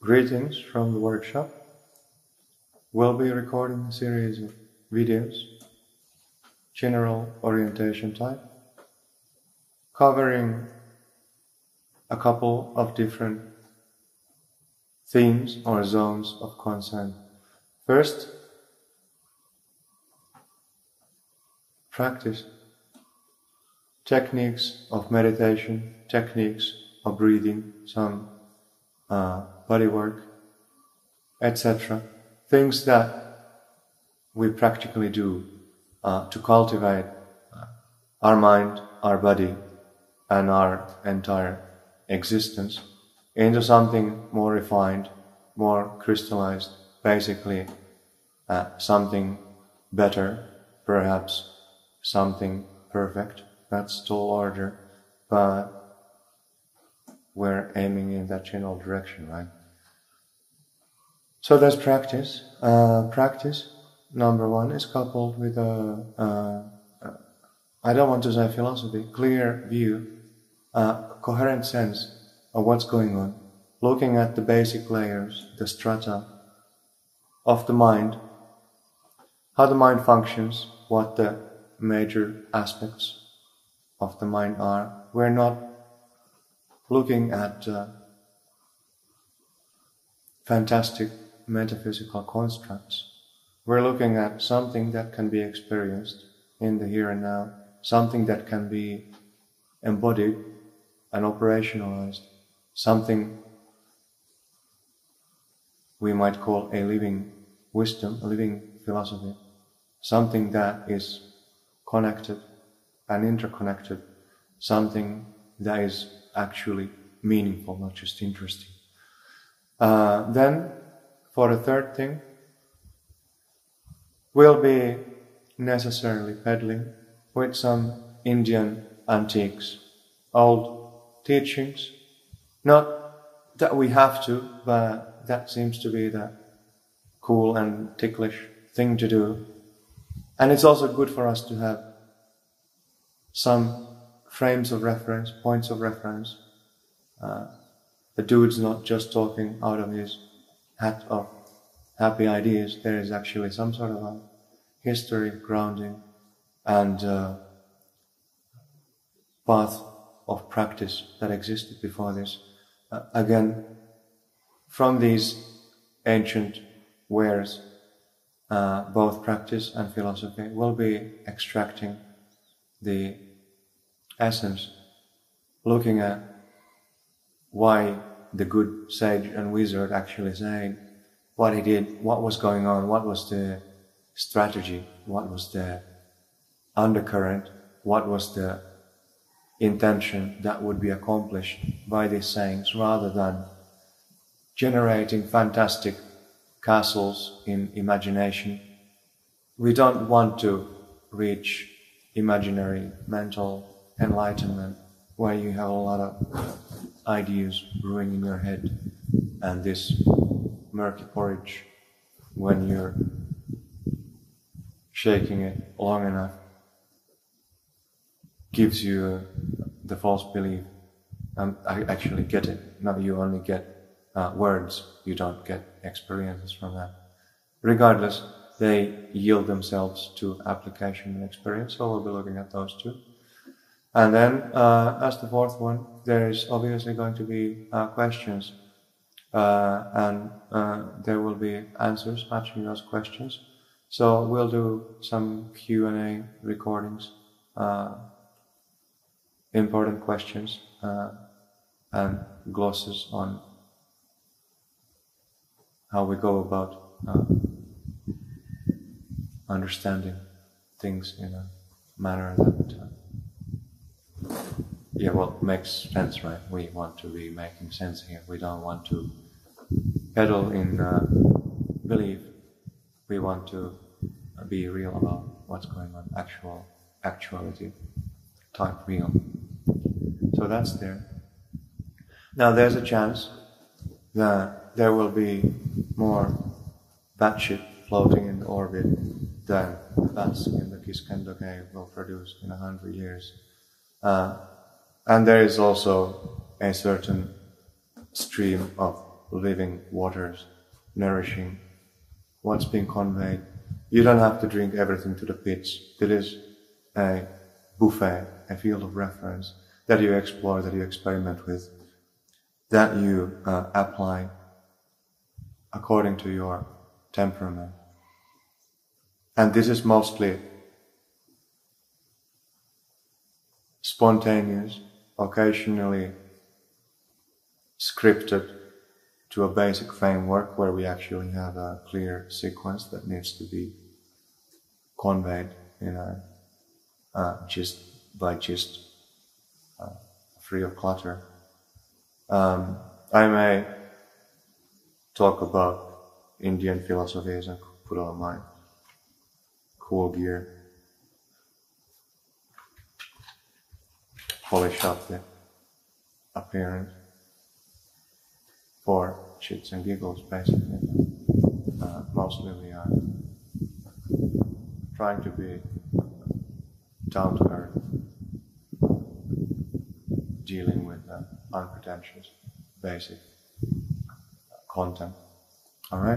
Greetings from the workshop. We'll be recording a series of videos, general orientation type, covering a couple of different themes or zones of concern. First, practice, techniques of meditation, techniques of breathing, some body work, etc. Things that we practically do to cultivate our mind, our body, and our entire existence into something more refined, more crystallized, basically something better, perhaps something perfect. That's tall order, but we're aiming in that general direction, right? So there's practice. Practice, number one, is coupled with I don't want to say philosophy, clear view, coherent sense of what's going on, looking at the basic layers, the strata of the mind, how the mind functions, what the major aspects of the mind are. We're not looking at fantastic metaphysical constructs. We're looking at something that can be experienced in the here and now, something that can be embodied and operationalized, something we might call a living wisdom, a living philosophy, something that is connected and interconnected, something that is actually meaningful, not just interesting. Then, for the third thing, we'll be necessarily peddling with some Indian antiques, old teachings. Not that we have to, but that seems to be the cool and ticklish thing to do. And it's also good for us to have some frames of reference, points of reference. The dude's not just talking out of his hat of happy ideas. There is actually some sort of a history, grounding, and path of practice that existed before this. Again, from these ancient wares, both practice and philosophy will be extracting the essence, looking at why the good sage and wizard actually said what he did, what was going on, what was the strategy, what was the undercurrent, what was the intention that would be accomplished by these sayings, rather than generating fantastic castles in imagination. We don't want to reach imaginary mental enlightenment where you have a lot of ideas brewing in your head, and this murky porridge, when you're shaking it long enough, gives you the false belief. I actually get it. Now you only get words, you don't get experiences from that. Regardless, they yield themselves to application and experience, so we'll be looking at those two. And then, as the fourth one, there is obviously going to be questions, and there will be answers matching those questions. So we'll do some Q&A recordings, important questions, and glosses on how we go about understanding things in a manner that makes sense, right? We want to be making sense here. We don't want to peddle in belief. We want to be real about what's going on, actuality, type real. So that's there. Now there's a chance that there will be more batshit floating in the orbit than bats in the Kiskendou cave will produce in 100 years. And there is also a certain stream of living waters, nourishing what's being conveyed. You don't have to drink everything to the pits. It is a buffet, a field of reference that you explore, that you experiment with, that you apply according to your temperament. And this is mostly spontaneous, occasionally scripted to a basic framework where we actually have a clear sequence that needs to be conveyed in a gist by gist, free of clutter. I may talk about Indian philosophies and put on my cool gear, polish up the appearance for shits and giggles, basically. Mostly we are trying to be down to earth, dealing with unpretentious, basic content. Alright?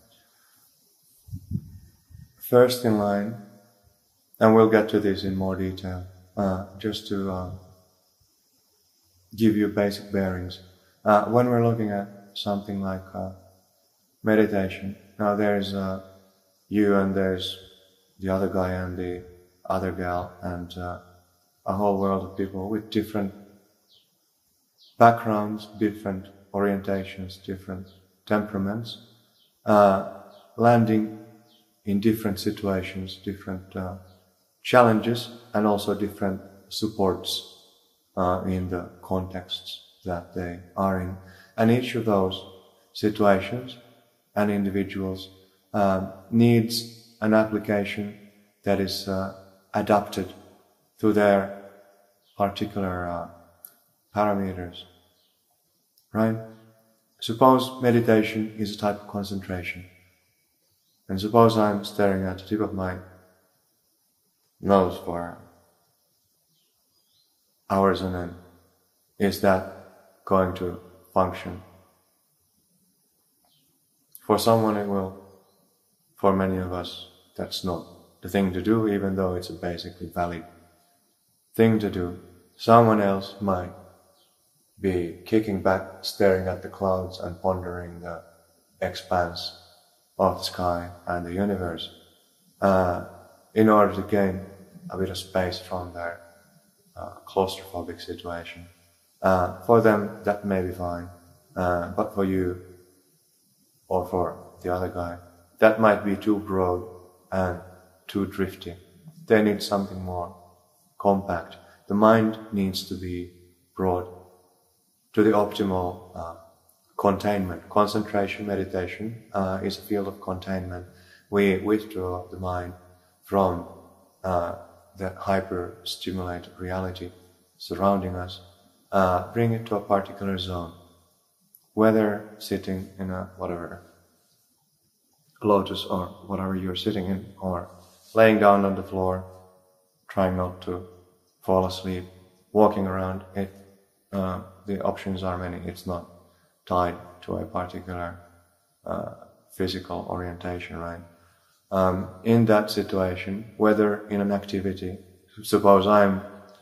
First in line, and we'll get to this in more detail, just to give you basic bearings. When we're looking at something like meditation, now there's you and there's the other guy and the other gal and a whole world of people with different backgrounds, different orientations, different temperaments, landing in different situations, different challenges, and also different supports in the contexts that they are in. And each of those situations and individuals needs an application that is adapted to their particular parameters, right? Suppose meditation is a type of concentration, and suppose I'm staring at the tip of my nose for hours on end. Is that going to function? For someone it will. For many of us, that's not the thing to do, even though it's a basically valid thing to do. Someone else might be kicking back, staring at the clouds and pondering the expanse of the sky and the universe in order to gain a bit of space from their claustrophobic situation. For them, that may be fine, but for you or for the other guy, that might be too broad and too drifty. They need something more compact. The mind needs to be brought to the optimal containment. Concentration, meditation is a field of containment. We withdraw the mind from that hyper-stimulated reality surrounding us, bring it to a particular zone, whether sitting in a whatever lotus or whatever you're sitting in, or laying down on the floor, trying not to fall asleep, walking around. The options are many. It's not tied to a particular physical orientation, right? In that situation, whether in an activity, suppose I'm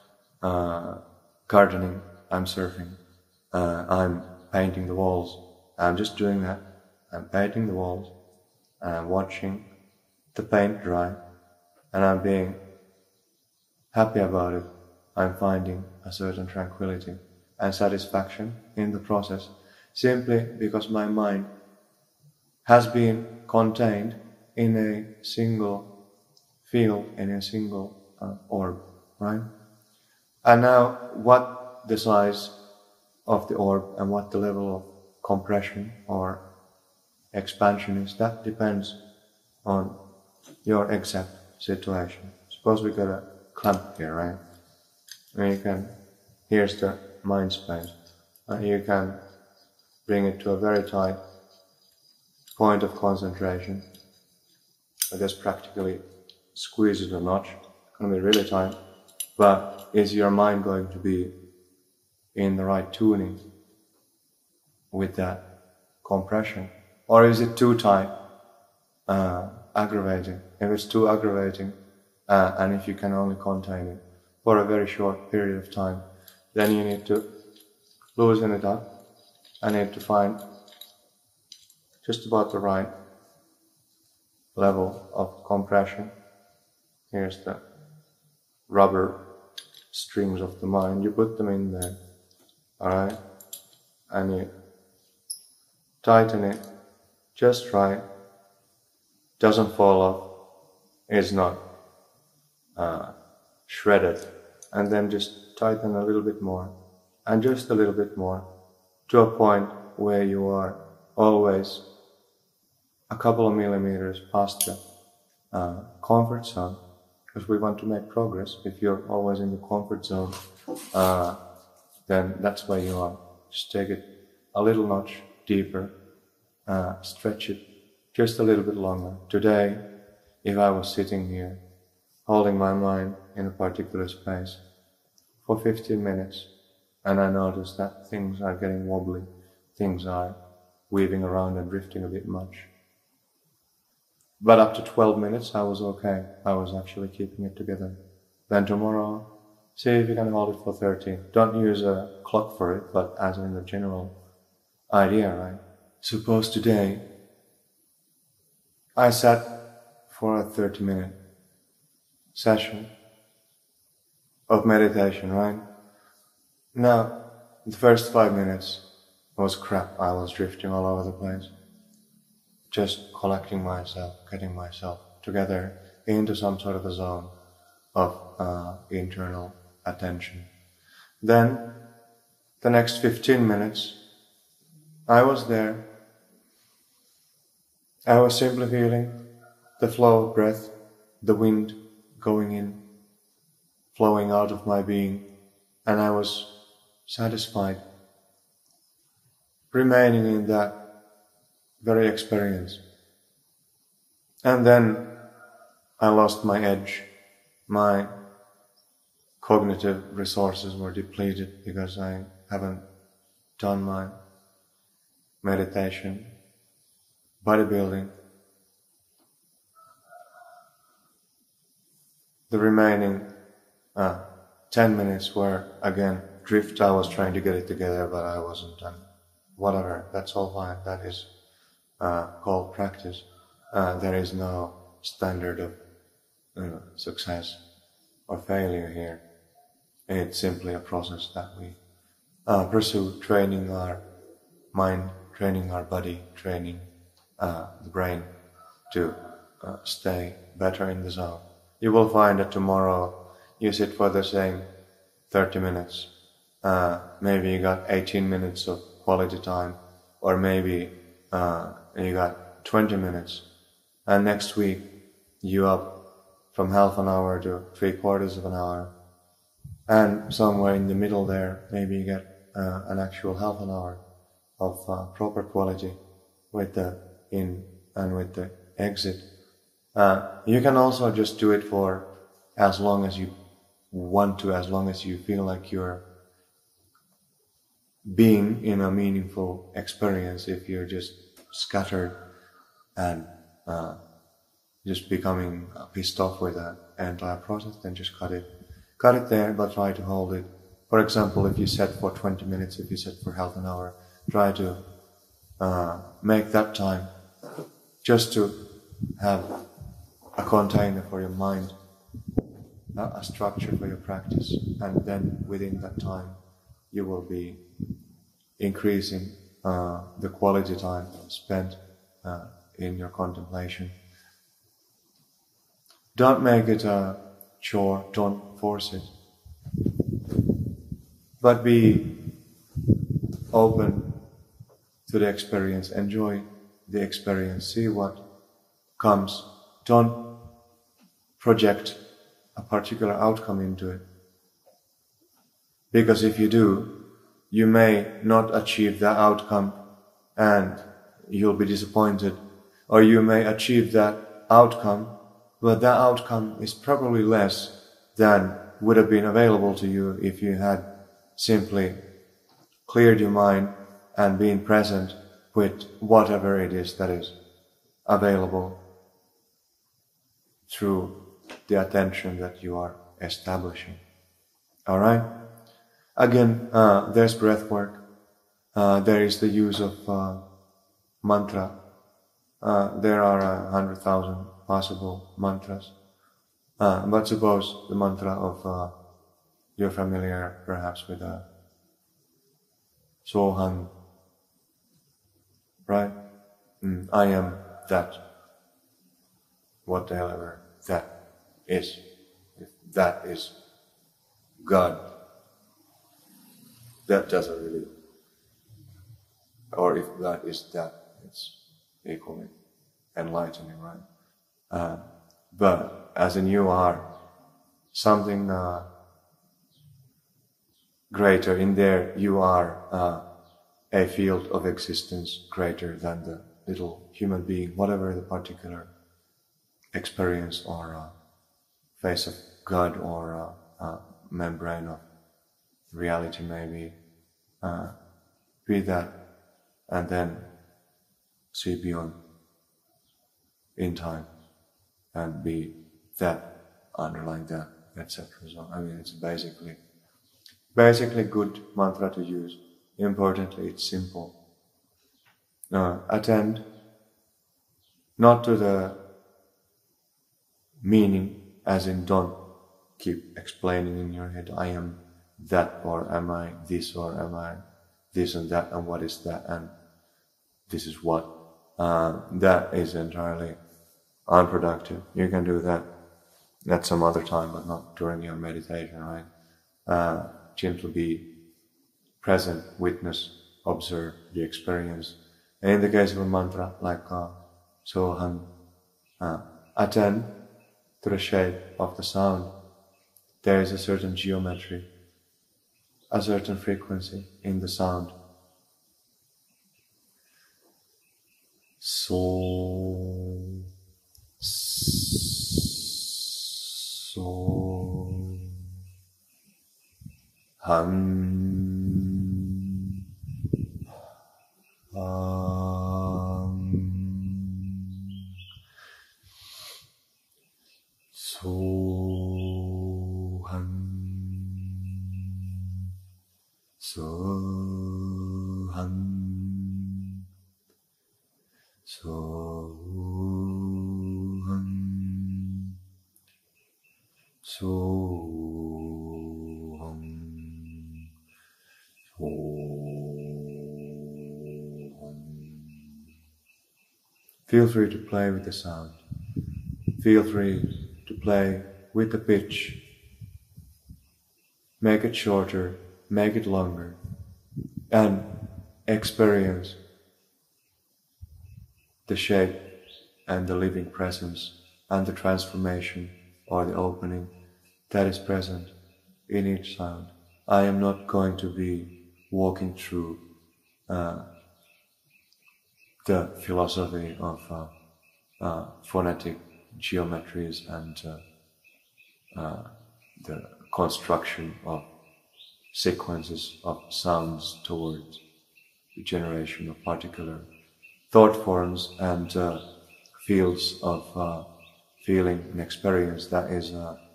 gardening, I'm surfing, I'm painting the walls, I'm just doing that. I'm painting the walls, and I'm watching the paint dry, and I'm being happy about it. I'm finding a certain tranquility and satisfaction in the process, simply because my mind has been contained in a single field, in a single orb, right? And now what the size of the orb and what the level of compression or expansion is, that depends on your exact situation. Suppose we got a clamp here, right? And here's the mind space. You can bring it to a very tight point of concentration. I just practically squeeze it a notch. It's going to be really tight. But is your mind going to be in the right tuning with that compression? Or is it too tight, aggravating? If it's too aggravating, and if you can only contain it for a very short period of time, then you need to loosen it up. I need to find just about the right level of compression. Here's the rubber strings of the mind. You put them in there, alright? And you tighten it just right. Doesn't fall off. It's not shredded. And then just tighten a little bit more. And just a little bit more. To a point where you are always a couple of millimeters past the comfort zone, because we want to make progress. If you're always in the comfort zone, then that's where you are. Just take it a little notch deeper, stretch it just a little bit longer. Today, if I was sitting here, holding my mind in a particular space for 15 minutes, and I noticed that things are getting wobbly, things are weaving around and drifting a bit much. But up to 12 minutes, I was okay. I was actually keeping it together. Then tomorrow, see if you can hold it for 30. Don't use a clock for it, but as in the general idea, right? Suppose today, I sat for a 30-minute session of meditation, right? Now, the first 5 minutes was crap. I was drifting all over the place. Just collecting myself, getting myself together into some sort of a zone of internal attention. Then, the next 15 minutes, I was there. I was simply feeling the flow of breath, the wind going in, flowing out of my being, and I was satisfied, remaining in that very experience. And then I lost my edge. My cognitive resources were depleted because I haven't done my meditation, bodybuilding. The remaining 10 minutes were again drift. I was trying to get it together, but I wasn't done. Whatever, that's all fine. That is called practice. There is no standard of success or failure here. It's simply a process that we pursue, training our mind, training our body, training the brain to stay better in the zone. You will find that tomorrow you sit for the same 30 minutes. Maybe you got 18 minutes of quality time, or maybe you got 20 minutes. And next week you up from half an hour to 3/4 of an hour. And somewhere in the middle there, maybe you get an actual half an hour of proper quality with the in and with the exit. You can also just do it for as long as you want to, as long as you feel like you're being in a meaningful experience. If you're just scattered and just becoming pissed off with the entire process, then just cut it there, but try to hold it. For example, if you set for 20 minutes, if you set for half an hour, try to make that time just to have a container for your mind, a structure for your practice, and then within that time you will be increasing the quality time spent in your contemplation. Don't make it a chore, don't force it, but be open to the experience, enjoy the experience, see what comes. Don't project a particular outcome into it, because if you do, you may not achieve that outcome and you'll be disappointed, or you may achieve that outcome, but that outcome is probably less than would have been available to you if you had simply cleared your mind and been present with whatever it is that is available through the attention that you are establishing. Alright? Again, there's breath work. There is the use of mantra. There are 100,000 possible mantras. But suppose the mantra of you're familiar perhaps with Soham, right? I am that, whatever that is. If that is God, that doesn't really, or if God is that, it's equally enlightening, right? But as in you are something greater, in there you are a field of existence greater than the little human being, whatever the particular experience or face of God or membrane of reality may be that, and then see beyond in time and be that, underlying that, etc. So I mean, it's basically good mantra to use. Importantly, it's simple. Attend not to the meaning, as in don't keep explaining in your head, I am that, or am I this, or am I this and that, and what is that, and this is what. That is entirely unproductive. You can do that at some other time, but not during your meditation, right? Simply be present, witness, observe the experience. And in the case of a mantra like Soham, attend to the shape of the sound. There is a certain geometry, a certain frequency in the sound. So, hum, so, hum, Soham, Soham, Soham. Feel free to play with the sound. Feel free to play with the pitch. Make it shorter, make it longer, and experience the shape and the living presence and the transformation or the opening that is present in each sound. I am not going to be walking through the philosophy of phonetic geometries and the construction of sequences of sounds towards the generation of particular thought forms and fields of feeling and experience that is,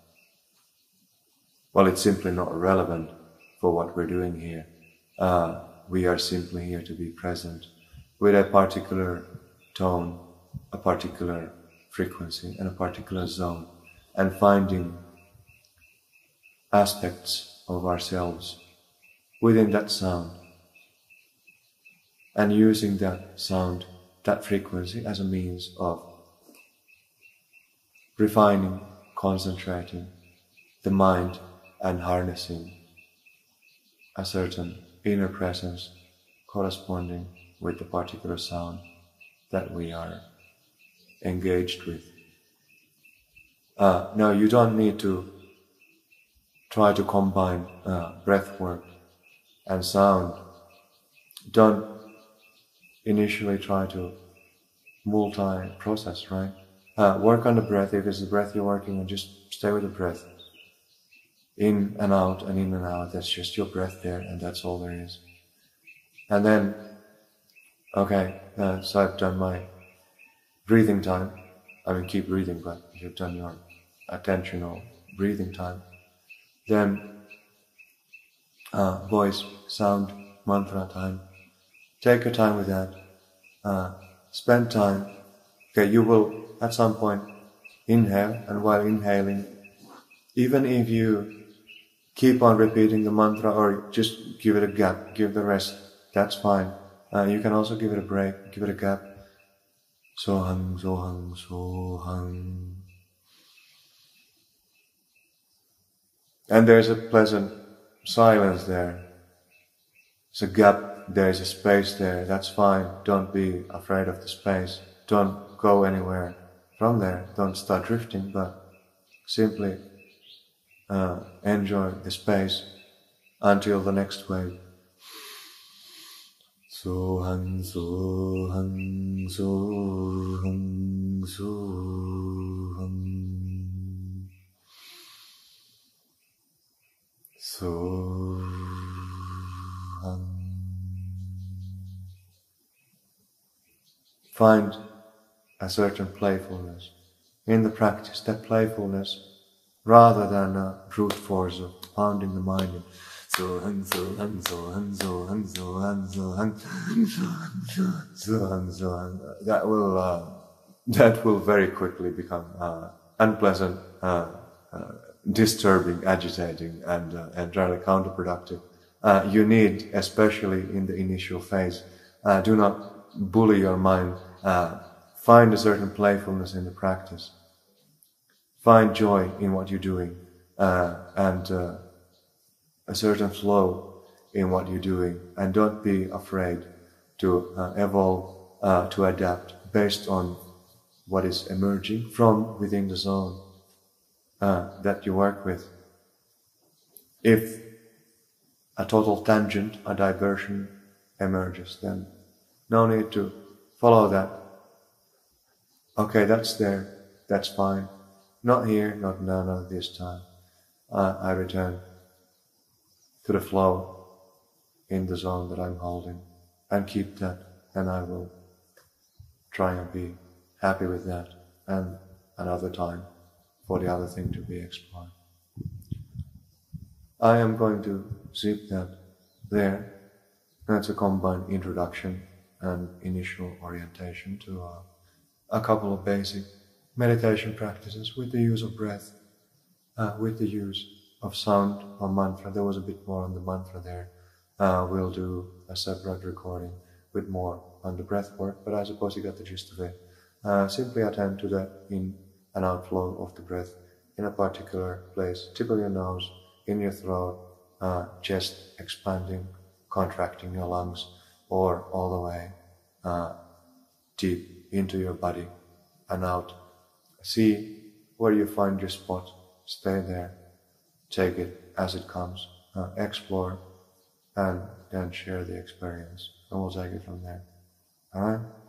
well, it's simply not relevant for what we're doing here. We are simply here to be present with a particular tone, a particular frequency, and a particular zone, and finding aspects of ourselves within that sound, and using that sound, that frequency, as a means of refining, concentrating the mind and harnessing a certain inner presence corresponding with the particular sound that we are engaged with. Now, you don't need to try to combine breath work and sound. Don't initially try to multi-process, right? Work on the breath. If it's the breath you're working on, just stay with the breath. In and out and in and out, that's just your breath there, and that's all there is. And then Okay, so I've done my breathing time. I mean, keep breathing, but you've done your attentional breathing time. Then voice, sound, mantra time. Take your time with that. Spend time. Okay, you will at some point inhale, and while inhaling, even if you keep on repeating the mantra or just give it a gap, give the rest, that's fine. You can also give it a break, give it a gap. Sohang, sohang, sohang. And there's a pleasant silence there. There's a gap, there's a space there, that's fine. Don't be afraid of the space. Don't go anywhere from there. Don't start drifting, but simply enjoy the space until the next wave. Sohang, sohang, sohang, sohang. Sohang. Find a certain playfulness in the practice, that playfulness, rather than brute force of pounding the mind in sohang, sohang, sohang, sohang, sohang, sohang, sohang, sohang. That will very quickly become unpleasant, disturbing, agitating, and entirely counterproductive. You need, especially in the initial phase, do not bully your mind. Find a certain playfulness in the practice. Find joy in what you're doing, and a certain flow in what you're doing, and don't be afraid to evolve, to adapt based on what is emerging from within the zone that you work with. If a total tangent, a diversion emerges, then no need to follow that. Okay, that's there, that's fine. Not here, not now, not this time. I return to the flow in the zone that I'm holding and keep that, and I will try and be happy with that, and another time for the other thing to be explored. I am going to zip that there. That's a combined introduction and initial orientation to a couple of basic meditation practices with the use of breath, with the use of sound or mantra. There was a bit more on the mantra there. We'll do a separate recording with more on the breath work, but I suppose you got the gist of it. Simply attend to the in and outflow of the breath in a particular place, tip of your nose, in your throat, chest expanding, contracting your lungs, or all the way deep into your body and out. See where you find your spot, stay there, take it as it comes, explore, and then share the experience, and we'll take it from there. Alright?